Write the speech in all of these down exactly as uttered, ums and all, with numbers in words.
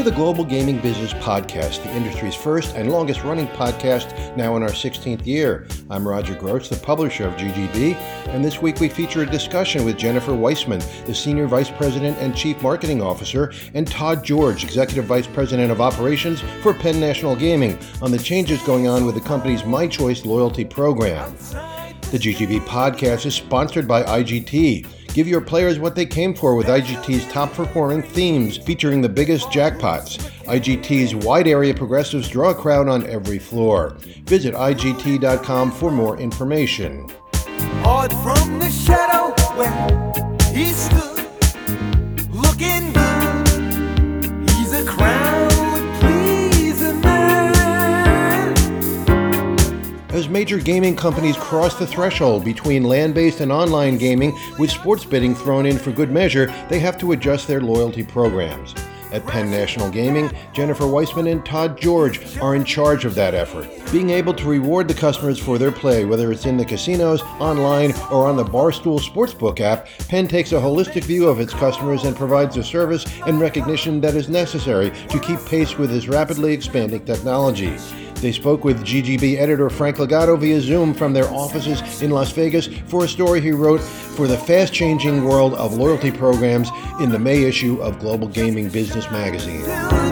the Global Gaming Business Podcast, the industry's first and longest running podcast, now in our sixteenth year. I'm Roger Groats, the publisher of G G B, and this week we feature a discussion with Jennifer Weissman, the Senior Vice President and Chief Marketing Officer, and Todd George, Executive Vice President of Operations for Penn National Gaming, on the changes going on with the company's MyChoice loyalty program. The G G B podcast is sponsored by I G T. Give your players what they came for with I G T's top-performing themes featuring the biggest jackpots. I G T's wide-area progressives draw a crowd on every floor. Visit I G T dot com for more information. Hard from the shadow where he stood, looking good. He's a crowd pleasing man. As major gaming companies cross the threshold between land-based and online gaming, with sports betting thrown in for good measure, they have to adjust their loyalty programs. At Penn National Gaming, Jennifer Weissman and Todd George are in charge of that effort. Being able to reward the customers for their play, whether it's in the casinos, online, or on the Barstool Sportsbook app, Penn takes a holistic view of its customers and provides the service and recognition that is necessary to keep pace with this rapidly expanding technology. They spoke with G G B editor Frank Legato via Zoom from their offices in Las Vegas for a story he wrote for the fast-changing world of loyalty programs in the May issue of Global Gaming Business Magazine.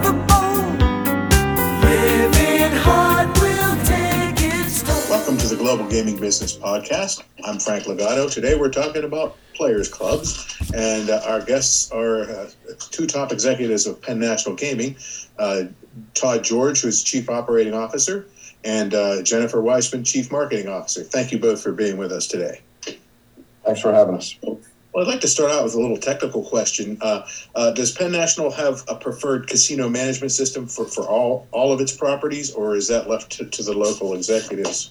Welcome to the Global Gaming Business Podcast. I'm Frank Legato. Today we're talking about players clubs, and uh, our guests are uh, two top executives of Penn National Gaming, uh, Todd George, who's Chief Operating Officer, and uh, Jennifer Weissman, Chief Marketing Officer. Thank you both for being with us today. Thanks for having us. Well, I'd like to start out with a little technical question. Uh, uh, does Penn National have a preferred casino management system for, for all, all of its properties, or is that left to, to the local executives?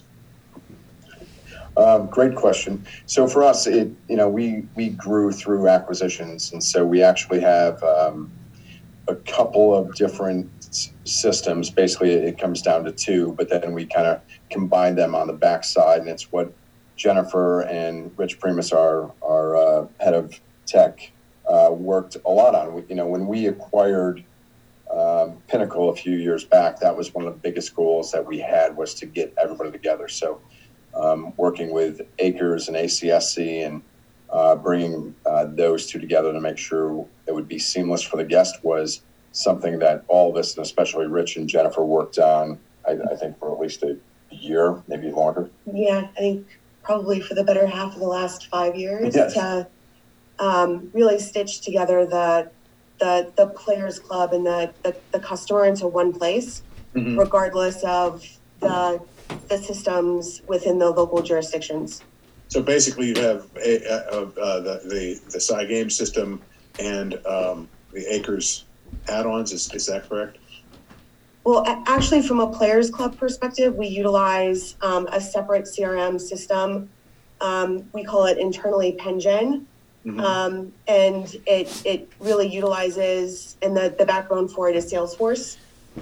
Um, great question. So for us, it you know we we grew through acquisitions, and so we actually have um, a couple of different s- systems. Basically, it comes down to two, but then we kind of combine them on the backside, and it's what Jennifer and Rich Primus, our our uh, head of tech, uh, worked a lot on. We, you know, when we acquired um, Pinnacle a few years back, that was one of the biggest goals that we had, was to get everybody together. So. Um, working with Acres and A C S C and uh, bringing uh, those two together to make sure it would be seamless for the guest was something that all of us, and especially Rich and Jennifer, worked on, I, I think, for at least a year, maybe longer. Yeah, I think probably for the better half of the last five years Yes. to um, really stitch together the the the players club and the, the, the customer into one place, mm-hmm. regardless of the the systems within the local jurisdictions. So basically, you have a, uh, uh, the the the Cygame system and um, the Acres add-ons. Is is that correct? Well, a- actually, from a players club perspective, we utilize um, a separate C R M system. Um, we call it internally PennGen, mm-hmm. um, and it it really utilizes, and the the backbone for it is Salesforce.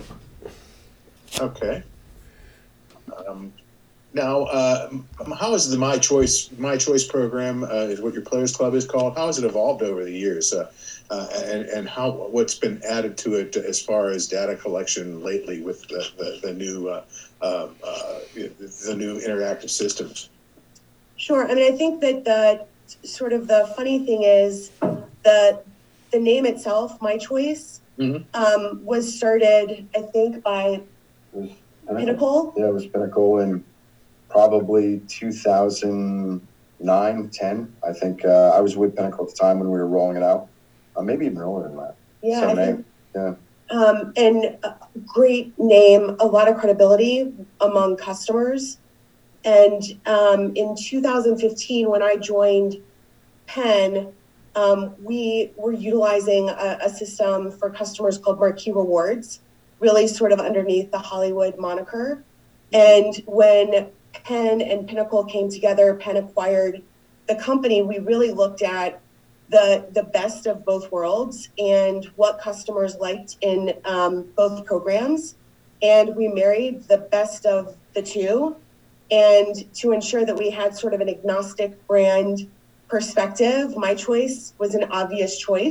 Okay. Um, now, uh, how is the My Choice My Choice program? Uh, is what your Players Club is called? How has it evolved over the years, uh, uh, and and how what's been added to it as far as data collection lately with the the, the new uh, uh, uh, the new interactive systems? Sure. I mean, I think that the sort of the funny thing is the the name itself, My Choice, mm-hmm. um, was started, I think, by Pinnacle. Pinnacle? Yeah, it was Pinnacle in probably two thousand nine, ten. I think uh, I was with Pinnacle at the time when we were rolling it out. Uh, maybe even earlier than that. Yeah. Seven, I think, eight. Yeah. Um, and a great name, a lot of credibility among customers. And um, in two thousand fifteen, when I joined Penn, um, we were utilizing a, a system for customers called Marquee Rewards, really sort of underneath the Hollywood moniker. And when Penn and Pinnacle came together, Penn acquired the company, we really looked at the the best of both worlds and what customers liked in um, both programs. And we married the best of the two. And to ensure that we had sort of an agnostic brand perspective, My Choice was an obvious choice.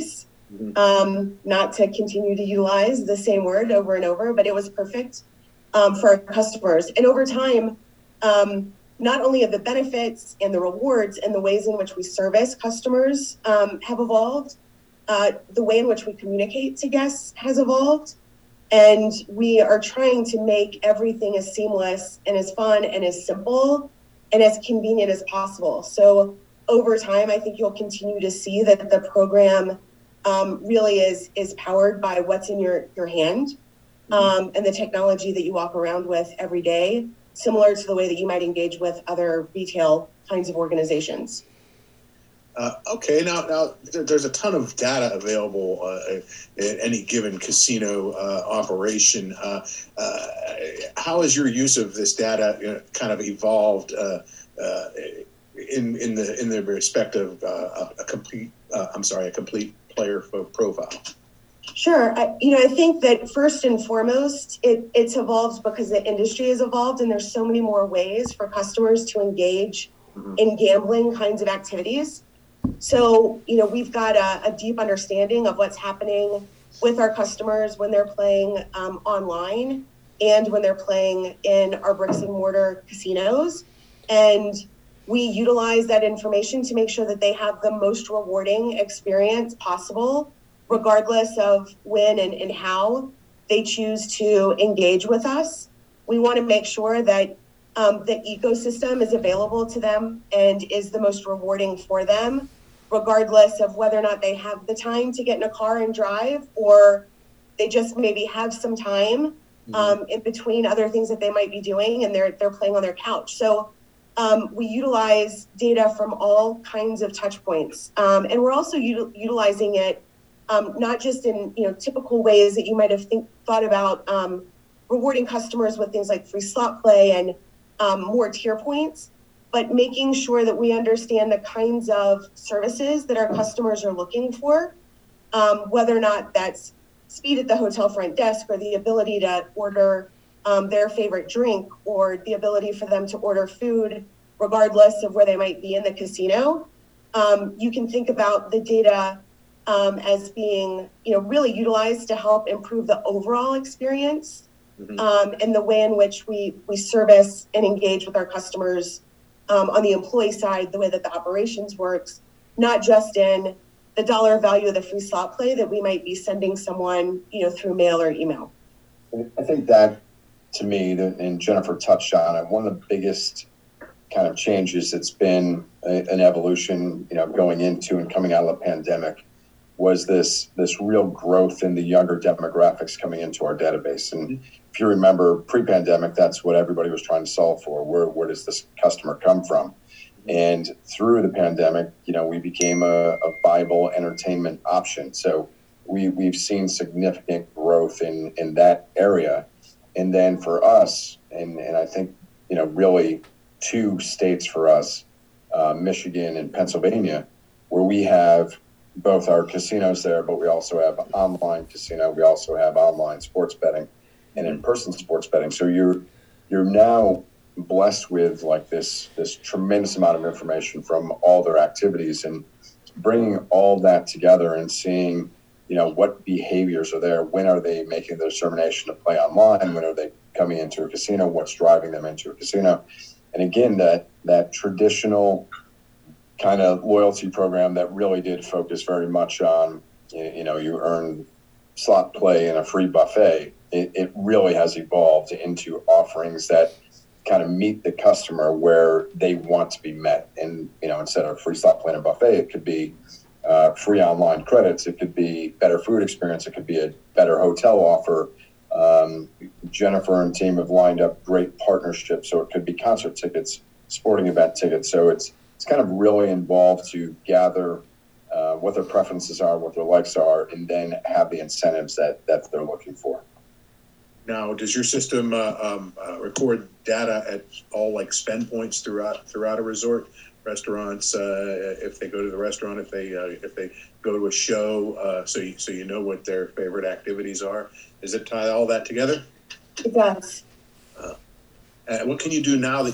Mm-hmm. Um, not to continue to utilize the same word over and over, but it was perfect um, for our customers. And over time, um, not only have the benefits and the rewards and the ways in which we service customers um, have evolved, uh, the way in which we communicate to guests has evolved. And we are trying to make everything as seamless and as fun and as simple and as convenient as possible. So over time, I think you'll continue to see that the program um, really is is powered by what's in your, your hand um, and the technology that you walk around with every day, similar to the way that you might engage with other retail kinds of organizations. Uh, okay, now now there, there's a ton of data available uh, at any given casino uh, operation. Uh, uh, how has your use of this data you know, kind of evolved uh, uh, in in the in the respect of uh, a complete uh, I'm sorry a complete player profile? Sure, I, you know I think that first and foremost it, it's evolved because the industry has evolved and there's so many more ways for customers to engage mm-hmm. in gambling kinds of activities. So, you know, we've got a, a deep understanding of what's happening with our customers when they're playing um, online and when they're playing in our bricks and mortar casinos. And we utilize that information to make sure that they have the most rewarding experience possible, regardless of when and, and how they choose to engage with us. We want to make sure that um, the ecosystem is available to them and is the most rewarding for them, regardless of whether or not they have the time to get in a car and drive, or they just maybe have some time mm-hmm. um, in between other things that they might be doing and they're they're playing on their couch. So um, we utilize data from all kinds of touch points. Um, and we're also u- utilizing it um, not just in you know typical ways that you might have think, thought about um, rewarding customers with things like free slot play and um, more tier points, but making sure that we understand the kinds of services that our customers are looking for, um, whether or not that's speed at the hotel front desk or the ability to order um, their favorite drink or the ability for them to order food, regardless of where they might be in the casino. Um, you can think about the data um, as being, you know, really utilized to help improve the overall experience mm-hmm. um, and the way in which we, we service and engage with our customers Um, on the employee side, the way that the operations works, not just in the dollar value of the free slot play that we might be sending someone, you know, through mail or email. I think that, to me, and Jennifer touched on it, one of the biggest kind of changes that's been a, an evolution, you know, going into and coming out of the pandemic was this this real growth in the younger demographics coming into our database. And if you remember, pre-pandemic, that's what everybody was trying to solve for. Where where does this customer come from? And through the pandemic, you know, we became a, a viable entertainment option. So we we've seen significant growth in in that area. And then for us, and and I think you know, really two states for us, uh, Michigan and Pennsylvania, where we have both our casinos there, but we also have online casino. We also have online sports betting and in-person sports betting. So you're you're now blessed with like this this tremendous amount of information from all their activities, and bringing all that together and seeing, you know, what behaviors are there. When are they making the determination to play online? When are they coming into a casino? What's driving them into a casino? And again, that that traditional kind of loyalty program that really did focus very much on, you know, you earn slot play and a free buffet. It, it really has evolved into offerings that kind of meet the customer where they want to be met. And, you know, instead of free slot play and a buffet, it could be uh, free online credits. It could be better food experience. It could be a better hotel offer. Um, Jennifer and team have lined up great partnerships. So it could be concert tickets, sporting event tickets. So it's, It's kind of really involved to gather uh, what their preferences are, what their likes are, and then have the incentives that, that they're looking for. Now, does your system uh, um, uh, record data at all like spend points throughout throughout a resort? Restaurants, uh, if they go to the restaurant, if they uh, if they go to a show, uh, so you, so you know what their favorite activities are. Does it tie all that together? It does. Uh, Uh, what can you do now that you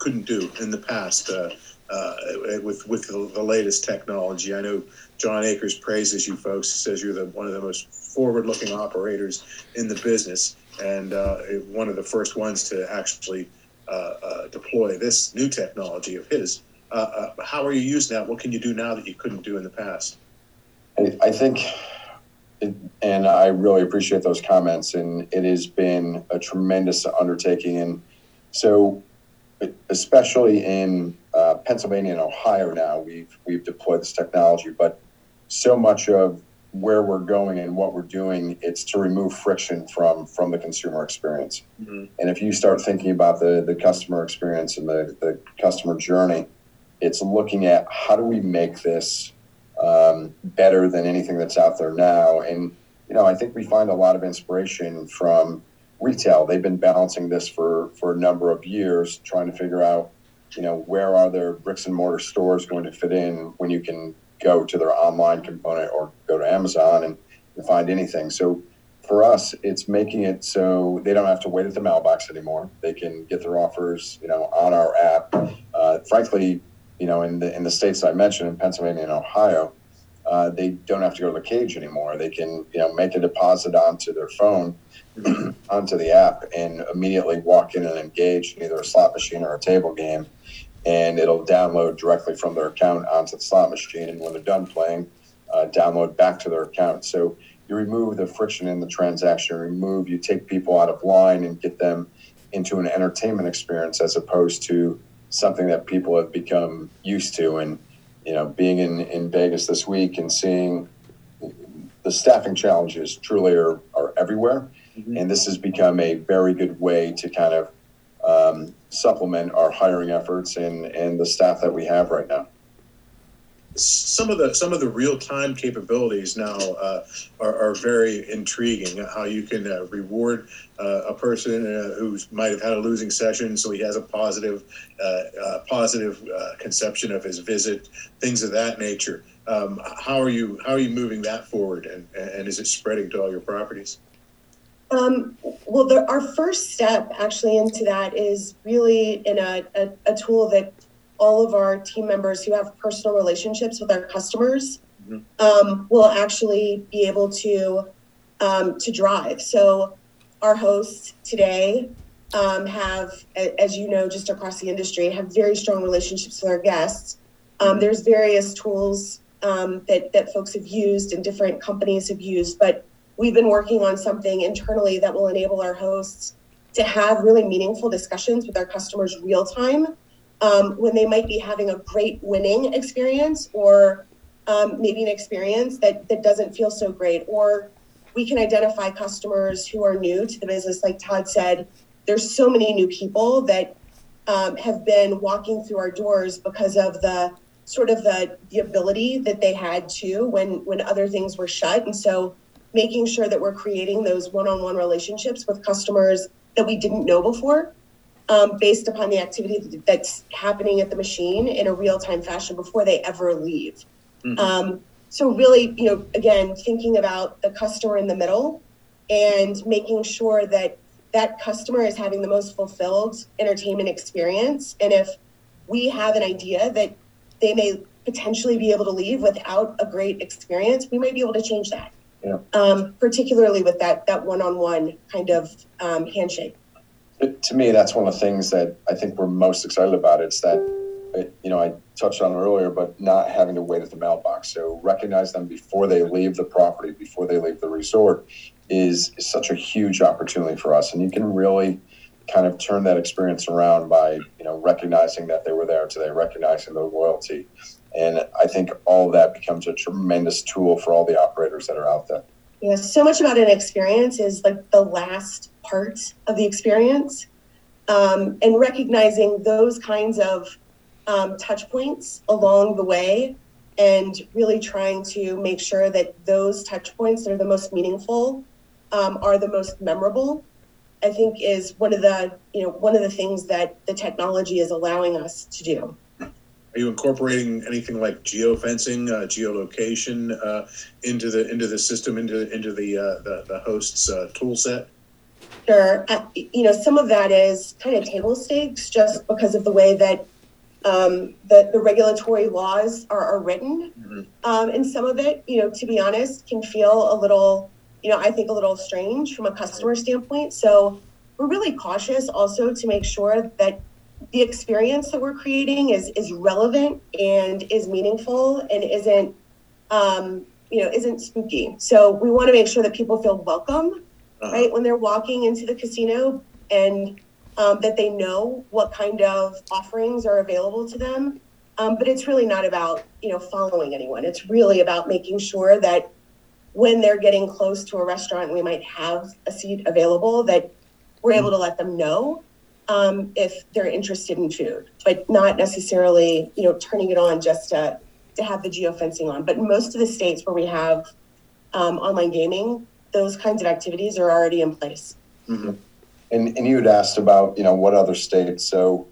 couldn't do in the past uh, uh, with with the, the latest technology? I know John Akers praises you folks. He says you're the one of the most forward-looking operators in the business, and uh, one of the first ones to actually uh, uh, deploy this new technology of his. Uh, uh, how are you using that? What can you do now that you couldn't do in the past? I, I think, it, and I really appreciate those comments, and it has been a tremendous undertaking. And so, especially in uh, Pennsylvania and Ohio now, we've we've deployed this technology, but so much of where we're going and what we're doing, it's to remove friction from from the consumer experience. Mm-hmm. And if you start thinking about the the customer experience and the, the customer journey, it's looking at how do we make this um, better than anything that's out there now. And, you know, I think we find a lot of inspiration from retail. They've been balancing this for, for a number of years, trying to figure out, you know, where are their bricks and mortar stores going to fit in when you can go to their online component or go to Amazon and, and find anything. So for us, it's making it so they don't have to wait at the mailbox anymore. They can get their offers, you know, on our app. Uh, frankly, you know, in the in the states I mentioned, in Pennsylvania and Ohio, uh, they don't have to go to the cage anymore. They can, you know, make a deposit onto their phone, onto the app, and immediately walk in and engage in either a slot machine or a table game, and it'll download directly from their account onto the slot machine. And when they're done playing, uh, download back to their account. So you remove the friction in the transaction. Remove, you take people out of line and get them into an entertainment experience as opposed to something that people have become used to. And, you know, being in, in Vegas this week and seeing the staffing challenges truly are, are everywhere. Mm-hmm. And this has become a very good way to kind of um, supplement our hiring efforts and, and the staff that we have right now. Some of the some of the real time capabilities now uh, are, are very intriguing. How you can uh, reward uh, a person uh, who might have had a losing session, so he has a positive uh, uh, positive uh, conception of his visit, things of that nature. Um, how are you how are you moving that forward, and, and is it spreading to all your properties? Um, well, the, our first step actually into that is really in a, a, a tool that all of our team members who have personal relationships with our customers mm-hmm. um, will actually be able to um, to drive. So our hosts today um, have, as you know, just across the industry, have very strong relationships with our guests. Um, there's various tools um, that, that folks have used and different companies have used, but we've been working on something internally that will enable our hosts to have really meaningful discussions with our customers real time. Um, when they might be having a great winning experience or um, maybe an experience that, that doesn't feel so great. Or we can identify customers who are new to the business. Like Todd said, there's so many new people that um, have been walking through our doors because of the sort of the, the ability that they had to when, when other things were shut. And so making sure that we're creating those one-on-one relationships with customers that we didn't know before. Um, based upon the activity that's happening at the machine in a real-time fashion before they ever leave. Mm-hmm. Um, so really, you know, again, thinking about the customer in the middle and making sure that that customer is having the most fulfilled entertainment experience. And if we have an idea that they may potentially be able to leave without a great experience, we might be able to change that. Yeah. Um, particularly with that that one-on-one kind of um, handshake. To me, that's one of the things that I think we're most excited about. It's that, you know, I touched on it earlier, but not having to wait at the mailbox. So recognize them before they leave the property, before they leave the resort is, is such a huge opportunity for us. And you can really kind of turn that experience around by, you know, recognizing that they were there today, recognizing their loyalty. And I think all of that becomes a tremendous tool for all the operators that are out there. Yeah, so much about an experience is like the last part of the experience, um, and recognizing those kinds of um, touch points along the way and really trying to make sure that those touch points that are the most meaningful um, are the most memorable, I think is one of the, you know, one of the things that the technology is allowing us to do. Are you incorporating anything like geofencing, uh, geolocation uh, into the into the system, into into the uh, the, the host's uh, tool set? Sure. Uh, you know, some of that is kind of table stakes just because of the way that um, the, the regulatory laws are, are written. Mm-hmm. Um, and some of it, you know, to be honest, can feel a little, you know, I think a little strange from a customer standpoint. So we're really cautious also to make sure that the experience that we're creating is, is relevant and is meaningful and isn't, um, you know, isn't spooky. So we want to make sure that people feel welcome. Uh-huh. Right, when they're walking into the casino, and um, that they know what kind of offerings are available to them. Um, but it's really not about, you know, following anyone. It's really about making sure that when they're getting close to a restaurant, we might have a seat available, that we're able to let them know um, if they're interested in food, but not necessarily, you know, turning it on just to, to have the geofencing on. But in most of the states where we have um, online gaming, those kinds of activities are already in place. Mm-hmm. And and you had asked about, you know, what other states. So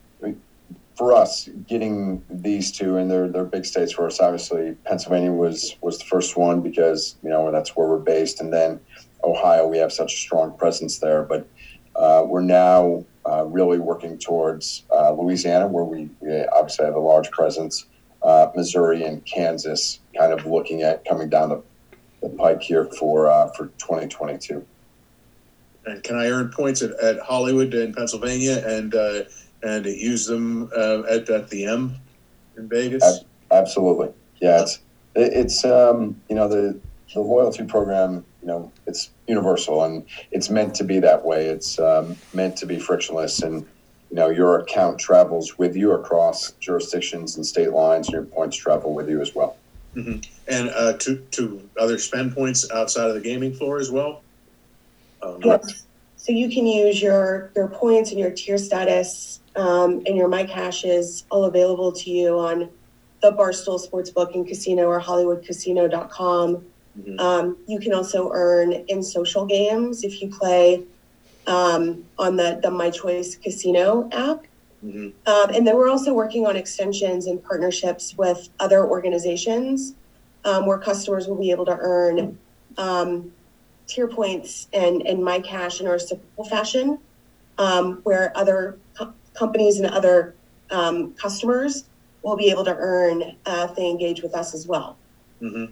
for us, getting these two, and they're they're big states for us. Obviously, Pennsylvania was was the first one because, you know, that's where we're based, and then Ohio, we have such a strong presence there. But uh, we're now uh, really working towards uh, Louisiana, where we, we obviously have a large presence. Uh, Missouri and Kansas, kind of looking at coming down the the pike here for uh, for twenty twenty-two. And can I earn points at, at Hollywood in Pennsylvania and uh, and use them uh, at at the M in Vegas? Ab- absolutely, yeah. It's it's um, you know the the loyalty program. You know, it's universal and it's meant to be that way. It's um, meant to be frictionless, and you know your account travels with you across jurisdictions and state lines, and your points travel with you as well. Mm-hmm. And uh, to to other spend points outside of the gaming floor as well? Um, yes. So you can use your, your points and your tier status um, and your MyCash is all available to you on the Barstool Sportsbook and Casino or Hollywood Casino dot com. Mm-hmm. Um, you can also earn in social games if you play um, on the, the MyChoice Casino app. Mm-hmm. Um, and then we're also working on extensions and partnerships with other organizations um, where customers will be able to earn um, tier points and, and MyCash in a reciprocal fashion, um, where other co- companies and other um, customers will be able to earn uh, if they engage with us as well. Mm-hmm.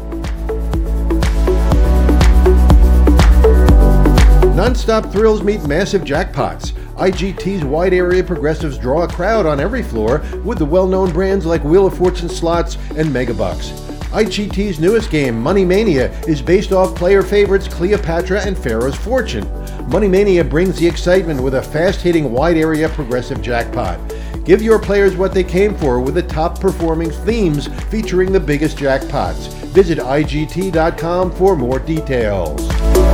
Non-stop thrills meet massive jackpots. I G T's wide area progressives draw a crowd on every floor with the well-known brands like Wheel of Fortune slots and Megabucks. I G T's newest game, Money Mania, is based off player favorites Cleopatra and Pharaoh's Fortune. Money Mania brings the excitement with a fast-hitting wide area progressive jackpot. Give your players what they came for with the top-performing themes featuring the biggest jackpots. Visit I G T dot com for more details.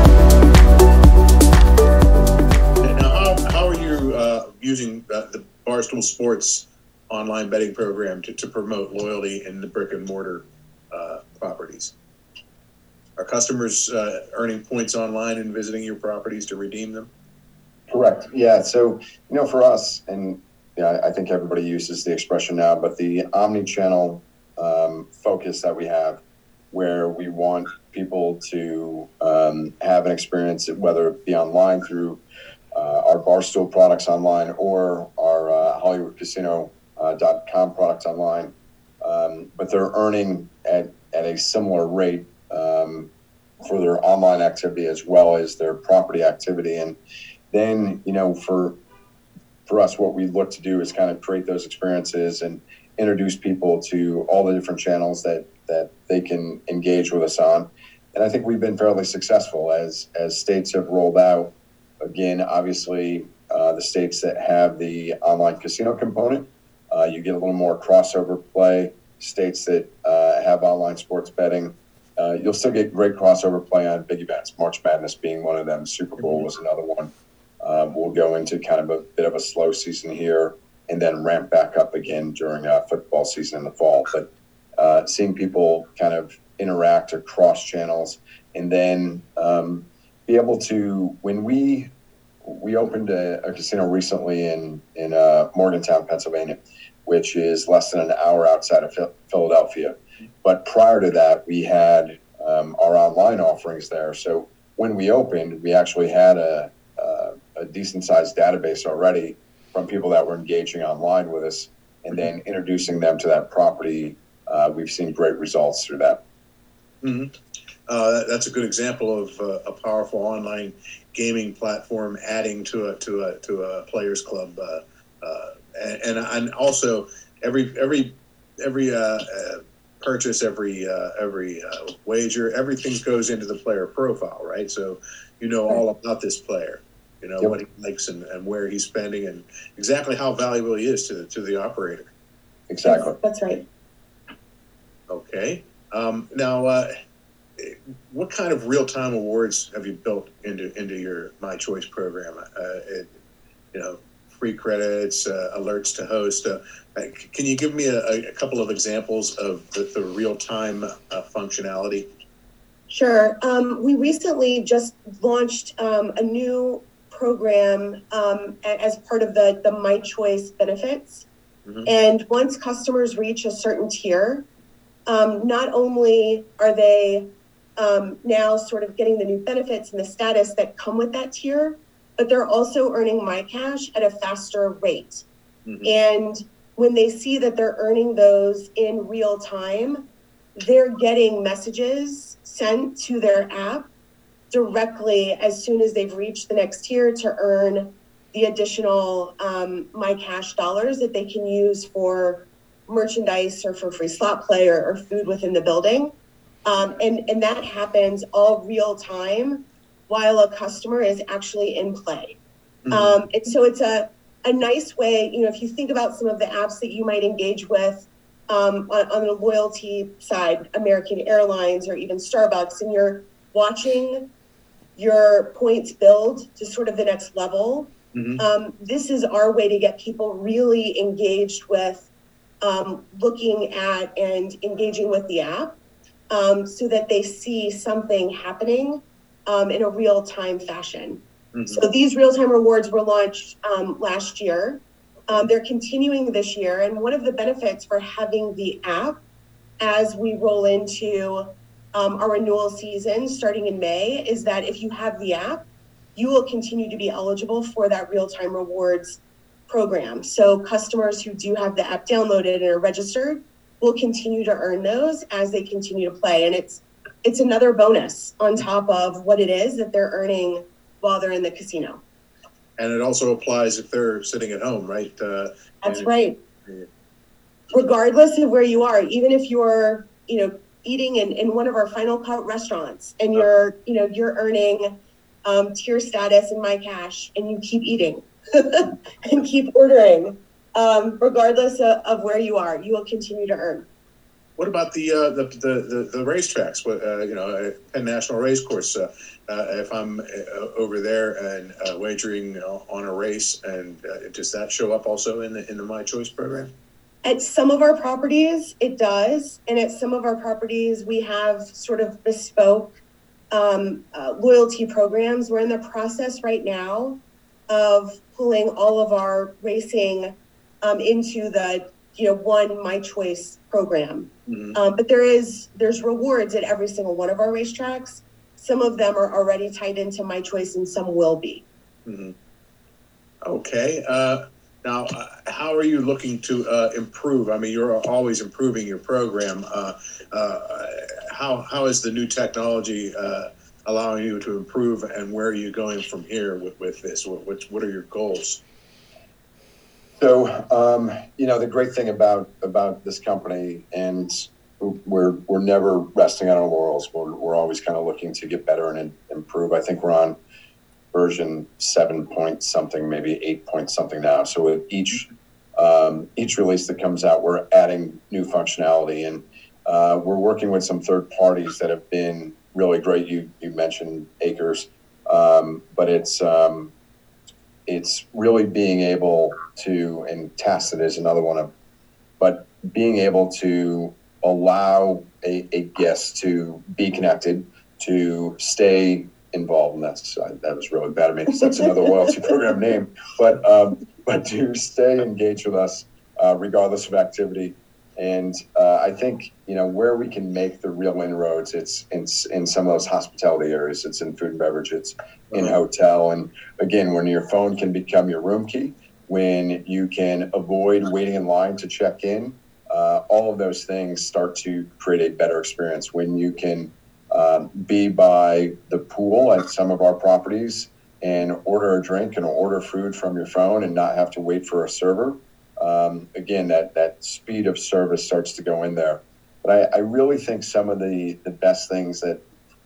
Using uh, the Barstool Sports online betting program to, to promote loyalty in the brick and mortar uh, properties. Are customers uh, earning points online and visiting your properties to redeem them? Correct. Yeah. So, you know, for us, and yeah, I think everybody uses the expression now, but the omni-channel um, focus that we have, where we want people to um, have an experience, whether it be online through Uh, our Barstool products online or our uh, Hollywood Casino dot com uh, products online, um, but they're earning at, at a similar rate um, for their online activity as well as their property activity. And then, you know, for for us, what we look to do is kind of create those experiences and introduce people to all the different channels that that they can engage with us on. And I think we've been fairly successful as as states have rolled out. Again, obviously, uh, the states that have the online casino component, uh, you get a little more crossover play. States that uh, have online sports betting, uh, you'll still get great crossover play on big events. March Madness being one of them. Super Bowl was another one. Um, we'll go into kind of a bit of a slow season here and then ramp back up again during uh, football season in the fall. But uh, seeing people kind of interact across channels and then um, be able to, when we we opened a, a casino recently in, in uh, Morgantown, Pennsylvania, which is less than an hour outside of Philadelphia. But prior to that, we had um, our online offerings there. So when we opened, we actually had a, a, a decent sized database already from people that were engaging online with us, and then introducing them to that property. Uh, we've seen great results through that. Mm-hmm. Uh, that, that's a good example of uh, a powerful online gaming platform adding to a to a to a players club, uh, uh, and and also every every every uh, uh, purchase, every uh, every uh, wager, everything goes into the player profile, right? So you know all about this player, you know, yep. what he likes and, and where he's spending, and exactly how valuable he is to the to the operator. Exactly. That's, that's right. Okay. Um, now, uh, what kind of real-time awards have you built into into your My Choice program? Uh, it, you know, free credits, uh, alerts to host. Uh, can you give me a, a couple of examples of the, the real-time uh, functionality? Sure. Um, we recently just launched um, a new program um, as part of the, the My Choice benefits. Mm-hmm. And once customers reach a certain tier, um, not only are they um, now sort of getting the new benefits and the status that come with that tier, but they're also earning MyCash at a faster rate. Mm-hmm. And when they see that they're earning those in real time, they're getting messages sent to their app directly as soon as they've reached the next tier to earn the additional um, MyCash dollars that they can use for merchandise or for free slot play or, or food within the building. Um, and, and that happens all real time while a customer is actually in play. Mm-hmm. Um, and so it's a, a nice way, you know, if you think about some of the apps that you might engage with um, on, on the loyalty side, American Airlines or even Starbucks, and you're watching your points build to sort of the next level. Mm-hmm. Um, this is our way to get people really engaged with um, looking at and engaging with the app um, so that they see something happening um, in a real-time fashion. Mm-hmm. So these real-time rewards were launched um, last year. Um, they're continuing this year. And one of the benefits for having the app as we roll into um, our renewal season starting in May is that if you have the app, you will continue to be eligible for that real-time rewards program. So customers who do have the app downloaded and are registered will continue to earn those as they continue to play. And it's it's another bonus on top of what it is that they're earning while they're in the casino. And it also applies if they're sitting at home, right? Uh, That's right. It, Regardless of where you are, even if you're, you know, eating in, in one of our Final Cut restaurants and you're, you know, you're earning um, tier status in MyCash and you keep eating and keep ordering, um, regardless of, of where you are, you will continue to earn. What about the uh, the, the the the racetracks? Uh, you know, Penn National Racecourse. Uh, uh, if I'm uh, over there and uh, wagering on a race, and uh, does that show up also in the in the My Choice program? At some of our properties, it does, and at some of our properties, we have sort of bespoke um, uh, loyalty programs. We're in the process right now of pulling all of our racing um, into the you know one My Choice program. Mm-hmm. Um, but there is there's rewards at every single one of our racetracks. Some of them are already tied into My Choice, and some will be. Mm-hmm. Okay. Uh, now, uh, how are you looking to uh, improve? I mean, you're always improving your program. Uh, uh, how how is the new technology uh, allowing you to improve, and where are you going from here with, with this? What, what what are your goals? So, um, you know, the great thing about about this company, and we're we're never resting on our laurels. We're we're always kind of looking to get better and improve. I think we're on version seven point something, maybe eight point something now. So with each um, each release that comes out, we're adding new functionality, and uh, we're working with some third parties that have been really great. You you mentioned Acres, um, but it's um, it's really being able to, and Tacit is another one of, but being able to allow a, a guest to be connected, to stay involved, and that's uh, that was really bad of me because that's another loyalty program name, but um, but to stay engaged with us uh, regardless of activity, And uh, I think, you know, where we can make the real inroads, it's, it's in some of those hospitality areas. It's in food and beverage, it's in hotel. And again, when your phone can become your room key, when you can avoid waiting in line to check in, uh, all of those things start to create a better experience. When you can um, be by the pool at some of our properties and order a drink and order food from your phone and not have to wait for a server. Um, again, that, that speed of service starts to go in there. But I, I really think some of the, the best things that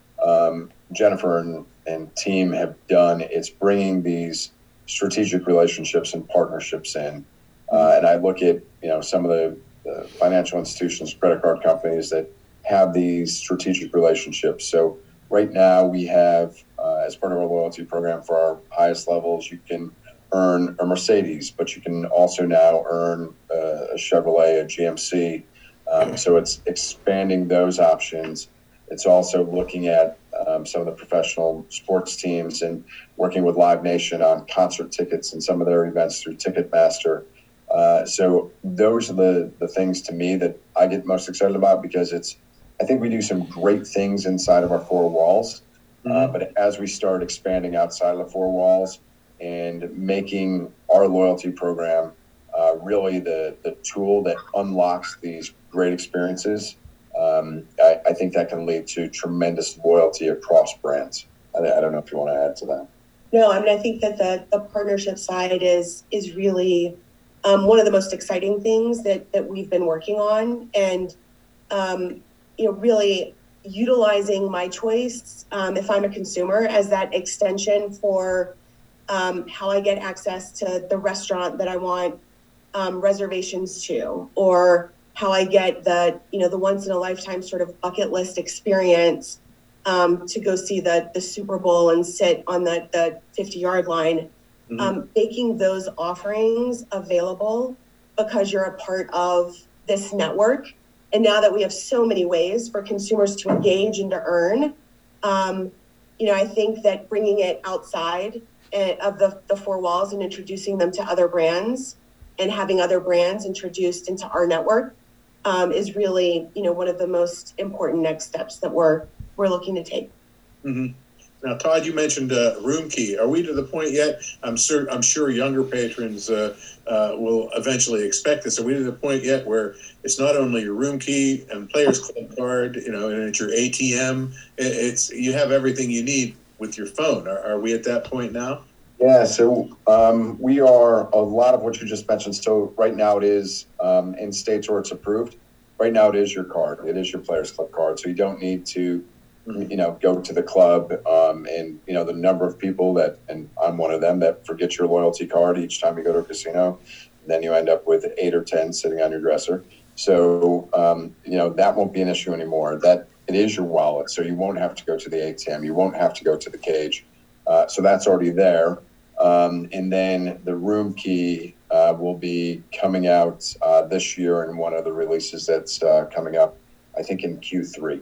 um, Jennifer and, and team have done is bringing these strategic relationships and partnerships in. Uh, and I look at, you know, some of the, the financial institutions, credit card companies that have these strategic relationships. So right now we have, uh, as part of our loyalty program for our highest levels, you can earn a Mercedes, but you can also now earn uh, a Chevrolet, a G M C. Um, so it's expanding those options. It's also looking at um, some of the professional sports teams and working with Live Nation on concert tickets and some of their events through Ticketmaster. Uh, so those are the, the things to me that I get most excited about, because it's, I think we do some great things inside of our four walls. Mm-hmm. Uh, but as we start expanding outside of the four walls, and making our loyalty program uh, really the, the tool that unlocks these great experiences, um, I, I think that can lead to tremendous loyalty across brands. I, I don't know if you want to add to that. No, I mean, I think that the, the partnership side is is really um, one of the most exciting things that, that we've been working on. And, um, you know, really utilizing my choice, um, if I'm a consumer, as that extension for Um, how I get access to the restaurant that I want um, reservations to, or how I get the, you know, the once in a lifetime sort of bucket list experience um, to go see the the Super Bowl and sit on the, the fifty yard line, mm-hmm. um, making those offerings available because you're a part of this network. And now that we have so many ways for consumers to engage and to earn, um, you know, I think that bringing it outside of the, the four walls and introducing them to other brands and having other brands introduced into our network um, is really, you know, one of the most important next steps that we're we're looking to take. Mm-hmm. Now, Todd, you mentioned uh, room key. Are we to the point yet? I'm sure I'm sure younger patrons uh, uh, will eventually expect this. Are we to the point yet where it's not only your room key and Players Club card, you know, and it's your A T M? It's you have everything you need with your phone. Are, are we at that point now? Yeah, so um, we are a lot of what you just mentioned. So right now it is um, in states where it's approved. Right now it is your card. It is your Players Club card. So you don't need to, you know, go to the club um, and, you know, the number of people that, and I'm one of them, that forget your loyalty card each time you go to a casino. Then you end up with eight or ten sitting on your dresser. So, um, you know, that won't be an issue anymore. That it is your wallet. So you won't have to go to the A T M. You won't have to go to the cage. Uh, so that's already there. Um, and then the room key uh, will be coming out uh, this year in one of the releases that's uh, coming up, I think, in Q three.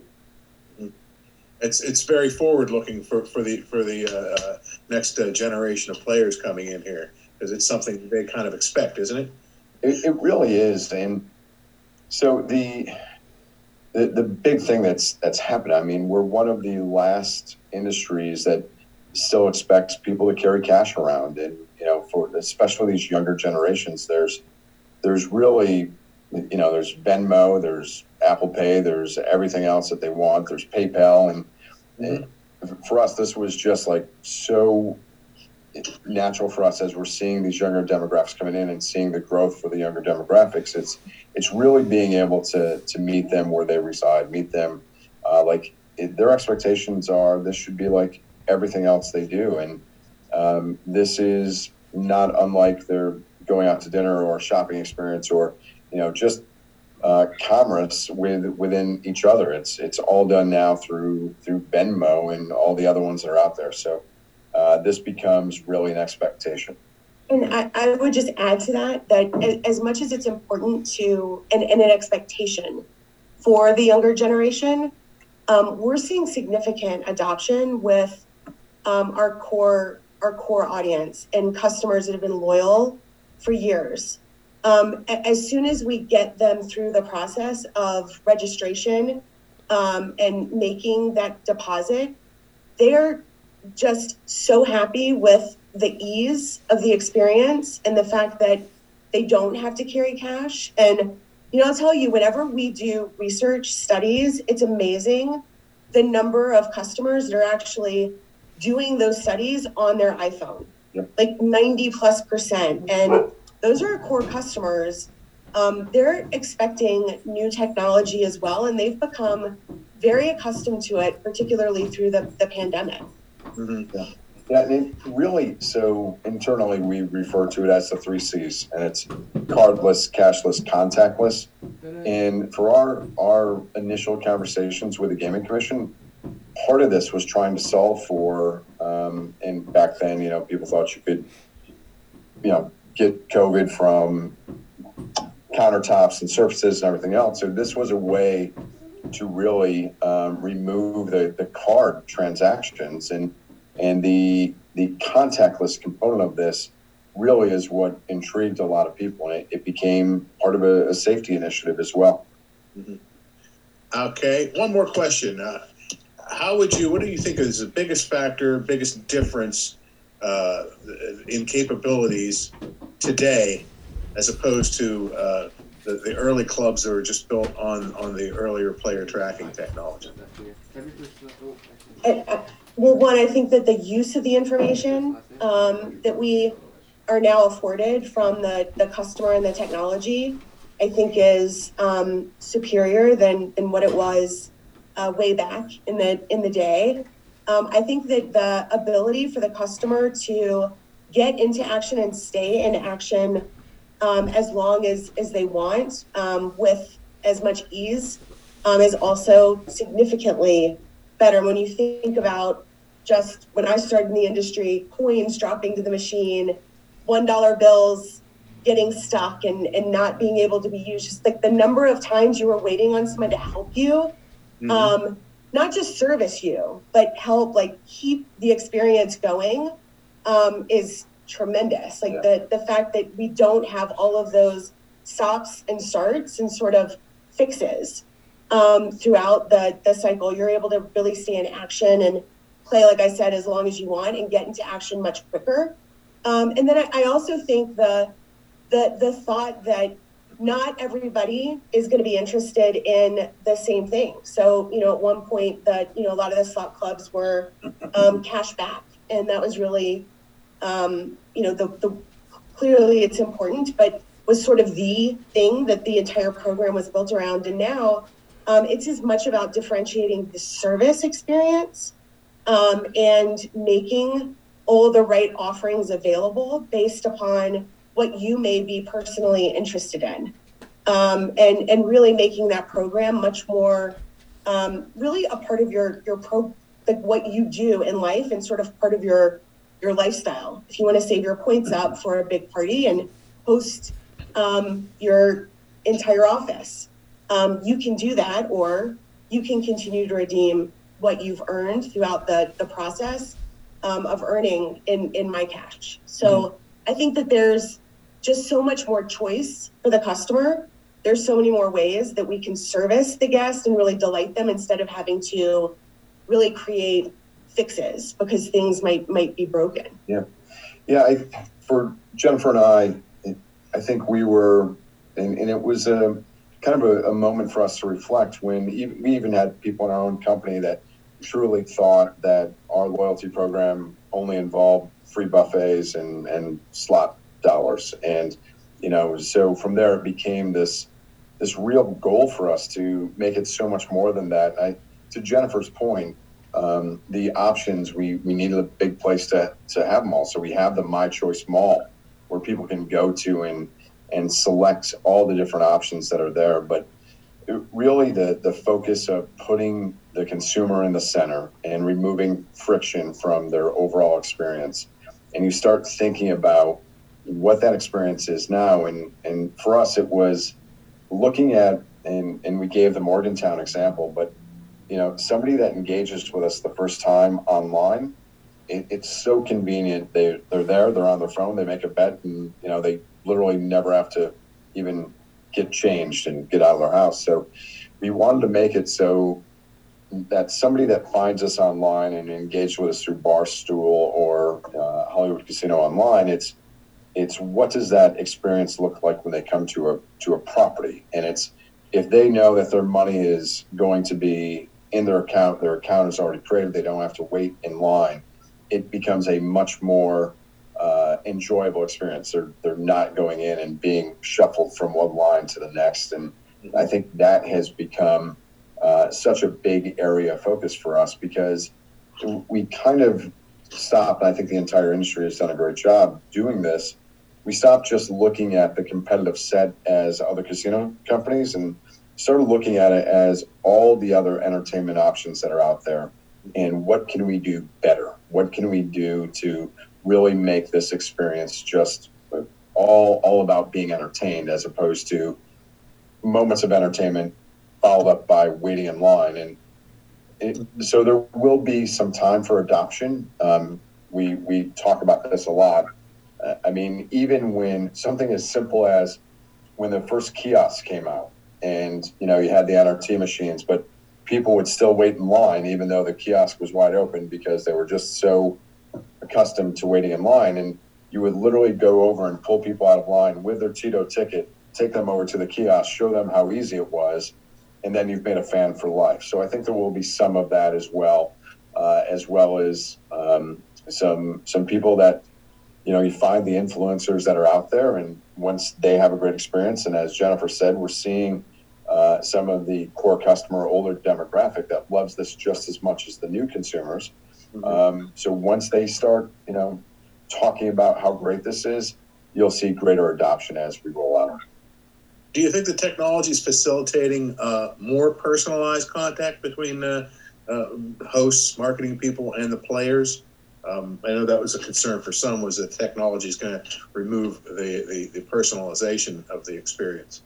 It's it's very forward looking for, for the for the uh, next uh, generation of players coming in here, because it's something they kind of expect, isn't it? It, it really is. And so the, the the big thing that's that's happened, I mean, we're one of the last industries that still expects people to carry cash around. And, you know, for especially these younger generations, there's there's really, you know, there's Venmo, there's Apple Pay, there's everything else that they want. There's PayPal. And, mm-hmm. and for us, this was just like so natural for us as we're seeing these younger demographics coming in and seeing the growth for the younger demographics. It's it's really being able to to meet them where they reside, meet them uh, like it, their expectations are this should be like everything else they do. And um, this is not unlike their going out to dinner or shopping experience or, you know, just uh, commerce with within each other. It's it's all done now through through Venmo and all the other ones that are out there. So uh, this becomes really an expectation. And I, I would just add to that, that as much as it's important to, and, and an expectation for the younger generation, um, we're seeing significant adoption with um, our core our core audience and customers that have been loyal for years. Um, as soon as we get them through the process of registration um, and making that deposit, they're just so happy with the ease of the experience and the fact that they don't have to carry cash. And, you know, I'll tell you, whenever we do research studies, it's amazing the number of customers that are actually doing those studies on their iPhone, yep. like ninety plus percent. And those are core customers. Um, they're expecting new technology as well, and they've become very accustomed to it, particularly through the, the pandemic. Mm-hmm. Yeah. Yeah, and it really, so internally we refer to it as the three C's, and it's cardless, cashless, contactless. And for our our initial conversations with the Gaming Commission, part of this was trying to solve for, um, and back then, you know, people thought you could, you know, get COVID from countertops and surfaces and everything else. So this was a way to really um, remove the, the card transactions, and and the the contactless component of this really is what intrigued a lot of people, and it, it became part of a, a safety initiative as well. Mm-hmm. Okay, one more question. Uh, how would you, what do you think is the biggest factor, biggest difference uh, in capabilities today as opposed to uh, the, the early clubs that were just built on, on the earlier player tracking technology? And, uh, well, one, I think that the use of the information um, that we are now afforded from the, the customer and the technology, I think is um, superior than, than what it was uh, way back in the in the day. Um, I think that the ability for the customer to get into action and stay in action um, as long as, as they want um, with as much ease um, is also significantly better. When you think about just when I started in the industry, coins dropping to the machine, one dollar bills getting stuck and, and not being able to be used, just like the number of times you were waiting on someone to help you, mm-hmm. um, not just service you, but help like keep the experience going um, is tremendous. Like yeah. the, the fact that we don't have all of those stops and starts and sort of fixes um, throughout the, the cycle, you're able to really stay in action and play, like I said, as long as you want and get into action much quicker. Um, and then I, I also think the, the the thought that not everybody is going to be interested in the same thing. So, you know, at one point that, you know, a lot of the slot clubs were um, cash back, and that was really, um, you know, the, the clearly it's important, but was sort of the thing that the entire program was built around. And now um, it's as much about differentiating the service experience um, and making all the right offerings available based upon what you may be personally interested in, um, and and really making that program much more um, really a part of your your pro like what you do in life and sort of part of your your lifestyle. If you want to save your points up for a big party and host um, your entire office, um, you can do that, or you can continue to redeem what you've earned throughout the the process um, of earning in in MyCash. So mm-hmm. I think that there's just so much more choice for the customer. There's so many more ways that we can service the guest and really delight them instead of having to really create fixes because things might might be broken. Yeah, yeah. I, for Jennifer and I, I think we were, and, and it was a kind of a, a moment for us to reflect when we even had people in our own company that truly thought that our loyalty program only involved free buffets and, and slot dollars. And, you know, so from there it became this this real goal for us to make it so much more than that. I, to Jennifer's point, um, the options, we, we needed a big place to, to have them all. So we have the My Choice Mall where people can go to and and select all the different options that are there. But it, really the, the focus of putting the consumer in the center and removing friction from their overall experience. And you start thinking about what that experience is now. And, and for us, it was looking at, and, and we gave the Morgantown example, but, you know, somebody that engages with us the first time online, it, it's so convenient. They, they're there, they're on their phone, they make a bet, and, you know, they literally never have to even get changed and get out of their house. So we wanted to make it so that somebody that finds us online and engaged with us through Barstool or uh, Hollywood Casino Online, it's it's what does that experience look like when they come to a to a property? And it's if they know that their money is going to be in their account, their account is already created, they don't have to wait in line, it becomes a much more uh, enjoyable experience. They're, they're not going in and being shuffled from one line to the next. And I think that has become uh, such a big area of focus for us because we kind of stopped, and I think the entire industry has done a great job doing this. We stopped just looking at the competitive set as other casino companies and started looking at it as all the other entertainment options that are out there and what can we do better? What can we do to really make this experience just all all about being entertained as opposed to moments of entertainment followed up by waiting in line. And it, so there will be some time for adoption. Um, we we talk about this a lot. Uh, I mean, even when something as simple as when the first kiosks came out and, you know, you had the N R T machines, but people would still wait in line even though the kiosk was wide open because they were just so accustomed to waiting in line. And you would literally go over and pull people out of line with their Tito ticket, take them over to the kiosk, show them how easy it was, and then you've made a fan for life. So I think there will be some of that as well, uh, as well as um, some some people that, you know, you find the influencers that are out there, and once they have a great experience, and as Jennifer said, we're seeing uh, some of the core customer, older demographic that loves this just as much as the new consumers. Mm-hmm. Um, so once they start, you know, talking about how great this is, you'll see greater adoption as we roll out. Do you think the technology is facilitating uh, more personalized contact between uh, uh, hosts, marketing people, and the players? Um, I know that was a concern for some, was that technology is going to remove the, the, the personalization of the experience.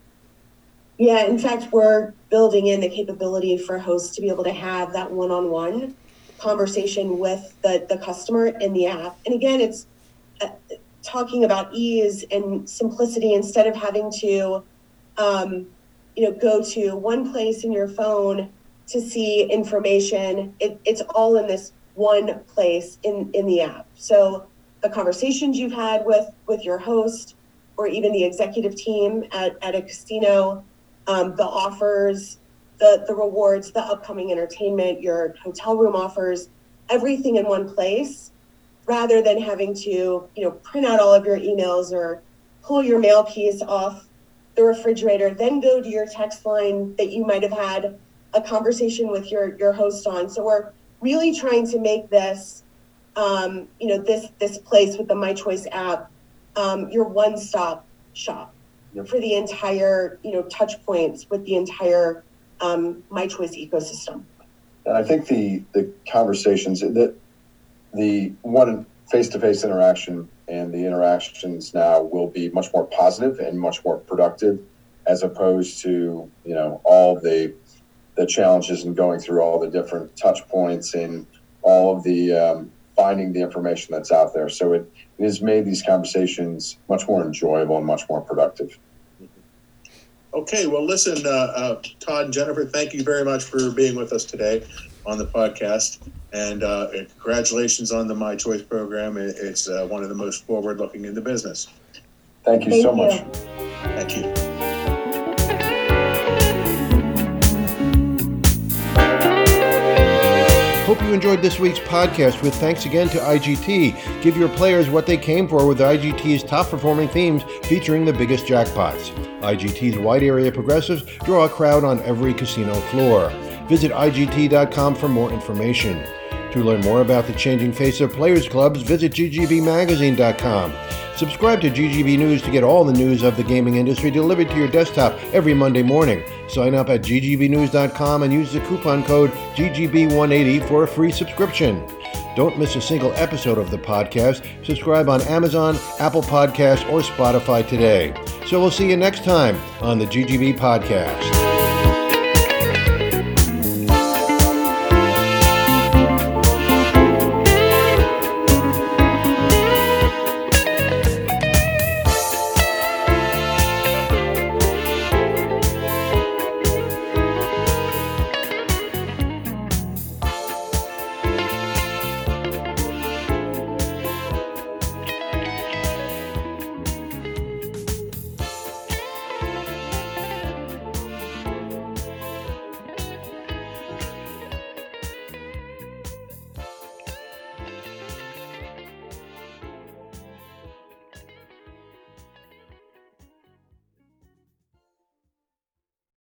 Yeah, in fact, we're building in the capability for hosts to be able to have that one-on-one conversation with the, the customer in the app. And again, it's uh, talking about ease and simplicity instead of having to, um, you know, go to one place in your phone to see information. It, it's all in this one place in, in the app. So the conversations you've had with, with your host or even the executive team at, at a casino, um, the offers, the, the rewards, the upcoming entertainment, your hotel room offers, everything in one place, rather than having to, you know, print out all of your emails or pull your mail piece off the refrigerator, then go to your text line that you might have had a conversation with your, your host on. So we're really trying to make this, um, you know, this this place with the My Choice app, um, your one-stop shop yep. for the entire, you know, touch points with the entire um, My Choice ecosystem. And I think the the conversations, the, the one face-to-face interaction and the interactions now will be much more positive and much more productive as opposed to, you know, all the the challenges in going through all the different touch points and all of the um, finding the information that's out there. So it, it has made these conversations much more enjoyable and much more productive. Okay, well, listen, uh, uh, Todd and Jennifer, thank you very much for being with us today on the podcast. And uh, congratulations on the My Choice program. It's uh, one of the most forward-looking in the business. Thank you Thank so you. much. Thank you. Hope you enjoyed this week's podcast with thanks again to I G T. Give your players what they came for with I G T's top-performing themes featuring the biggest jackpots. I G T's wide area progressives draw a crowd on every casino floor. Visit I G T dot com for more information. To learn more about the changing face of players clubs, visit G G B magazine dot com. Subscribe to G G B News to get all the news of the gaming industry delivered to your desktop every Monday morning. Sign up at G G B news dot com and use the coupon code G G B one eighty for a free subscription. Don't miss a single episode of the podcast. Subscribe on Amazon, Apple Podcasts, or Spotify today. So we'll see you next time on the G G B Podcast.